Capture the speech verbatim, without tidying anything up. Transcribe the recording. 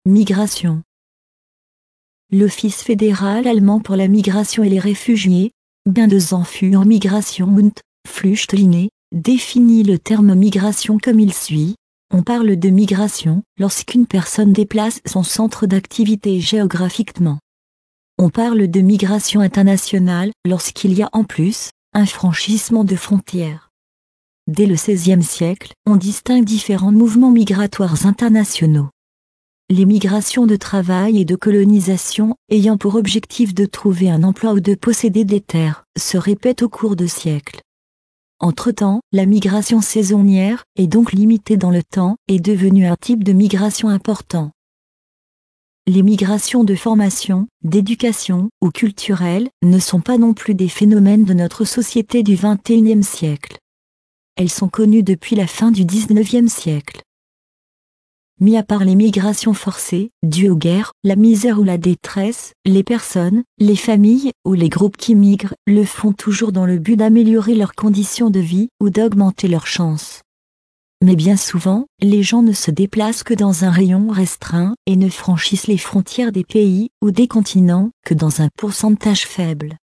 Migration. L'Office fédéral allemand pour la migration et les réfugiés, Bundesamt für Migration und Flüchtlinge, définit le terme migration comme il suit. On parle de migration lorsqu'une personne déplace son centre d'activité géographiquement. On parle de migration internationale lorsqu'il y a en plus un franchissement de frontières. Dès le seizième siècle, on distingue différents mouvements migratoires internationaux. Les migrations de travail et de colonisation, ayant pour objectif de trouver un emploi ou de posséder des terres, se répètent au cours de siècles. Entre-temps, la migration saisonnière, et donc limitée dans le temps, est devenue un type de migration important. Les migrations de formation, d'éducation ou culturelle ne sont pas non plus des phénomènes de notre société du vingt et unième siècle. Elles sont connues depuis la fin du dix-neuvième siècle. Mis à part les migrations forcées, dues aux guerres, la misère ou la détresse, les personnes, les familles ou les groupes qui migrent le font toujours dans le but d'améliorer leurs conditions de vie ou d'augmenter leurs chances. Mais bien souvent, les gens ne se déplacent que dans un rayon restreint et ne franchissent les frontières des pays ou des continents que dans un pourcentage faible.